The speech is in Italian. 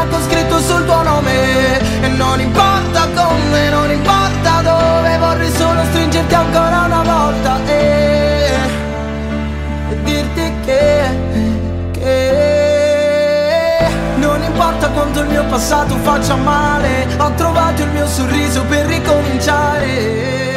con scritto sul tuo nome. E non importa come, non importa dove, vorrei solo stringerti ancora una volta e dirti che non importa quanto il mio passato faccia male, ho trovato il mio sorriso per ricominciare.